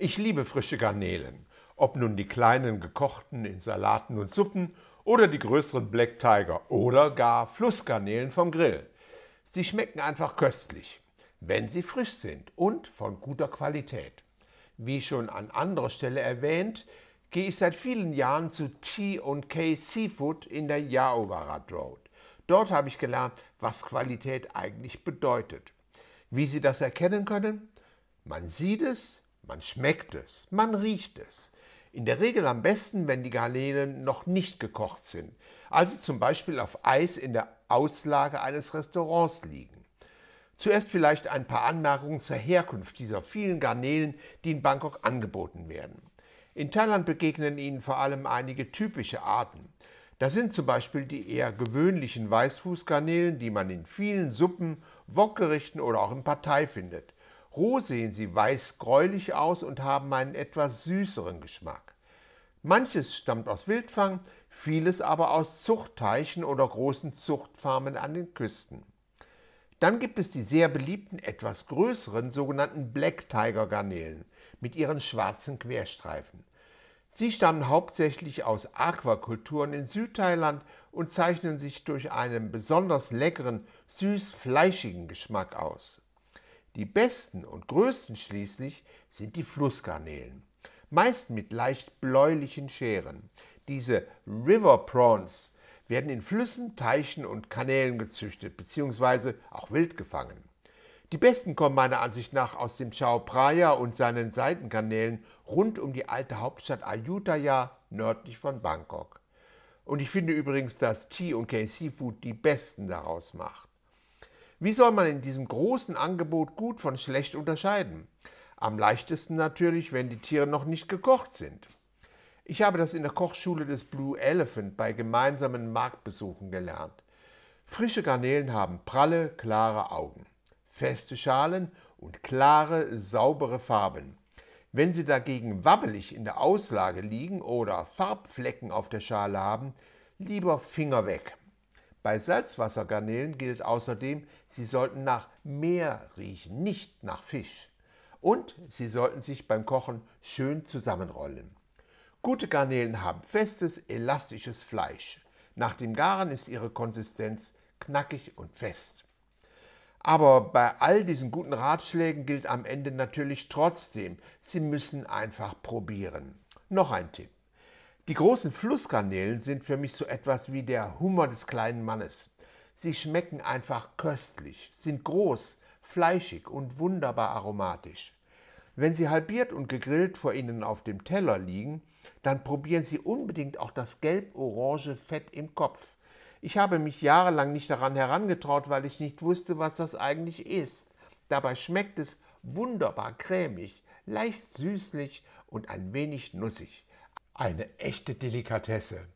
Ich liebe frische Garnelen, ob nun die kleinen gekochten in Salaten und Suppen oder die größeren Black Tiger oder gar Flussgarnelen vom Grill. Sie schmecken einfach köstlich, wenn sie frisch sind und von guter Qualität. Wie schon an anderer Stelle erwähnt, gehe ich seit vielen Jahren zu T&K Seafood in der Yaowarat Road. Dort habe ich gelernt, was Qualität eigentlich bedeutet. Wie Sie das erkennen können? Man sieht es, man schmeckt es, man riecht es. In der Regel am besten, wenn die Garnelen noch nicht gekocht sind, also zum Beispiel auf Eis in der Auslage eines Restaurants liegen. Zuerst vielleicht ein paar Anmerkungen zur Herkunft dieser vielen Garnelen, die in Bangkok angeboten werden. In Thailand begegnen Ihnen vor allem einige typische Arten. Das sind zum Beispiel die eher gewöhnlichen Weißfußgarnelen, die man in vielen Suppen, Wokgerichten oder auch im Pad Thai findet. Roh sehen sie weiß-gräulich aus und haben einen etwas süßeren Geschmack. Manches stammt aus Wildfang, vieles aber aus Zuchtteichen oder großen Zuchtfarmen an den Küsten. Dann gibt es die sehr beliebten, etwas größeren sogenannten Black Tiger Garnelen mit ihren schwarzen Querstreifen. Sie stammen hauptsächlich aus Aquakulturen in Südthailand und zeichnen sich durch einen besonders leckeren, süß-fleischigen Geschmack aus. Die besten und größten schließlich sind die Flussgarnelen, meist mit leicht bläulichen Scheren. Diese River Prawns werden in Flüssen, Teichen und Kanälen gezüchtet bzw. auch wild gefangen. Die besten kommen meiner Ansicht nach aus dem Chao Phraya und seinen Seitenkanälen rund um die alte Hauptstadt Ayutthaya nördlich von Bangkok. Und ich finde übrigens, dass T&K Seafood die besten daraus macht. Wie soll man in diesem großen Angebot gut von schlecht unterscheiden? Am leichtesten natürlich, wenn die Tiere noch nicht gekocht sind. Ich habe das in der Kochschule des Blue Elephant bei gemeinsamen Marktbesuchen gelernt. Frische Garnelen haben pralle, klare Augen, feste Schalen und klare, saubere Farben. Wenn sie dagegen wabbelig in der Auslage liegen oder Farbflecken auf der Schale haben, lieber Finger weg. Bei Salzwassergarnelen gilt außerdem, sie sollten nach Meer riechen, nicht nach Fisch. Und sie sollten sich beim Kochen schön zusammenrollen. Gute Garnelen haben festes, elastisches Fleisch. Nach dem Garen ist ihre Konsistenz knackig und fest. Aber bei all diesen guten Ratschlägen gilt am Ende natürlich trotzdem, Sie müssen einfach probieren. Noch ein Tipp. Die großen Flussgarnelen sind für mich so etwas wie der Hummer des kleinen Mannes. Sie schmecken einfach köstlich, sind groß, fleischig und wunderbar aromatisch. Wenn sie halbiert und gegrillt vor Ihnen auf dem Teller liegen, dann probieren Sie unbedingt auch das gelb-orange Fett im Kopf. Ich habe mich jahrelang nicht daran herangetraut, weil ich nicht wusste, was das eigentlich ist. Dabei schmeckt es wunderbar cremig, leicht süßlich und ein wenig nussig. Eine echte Delikatesse.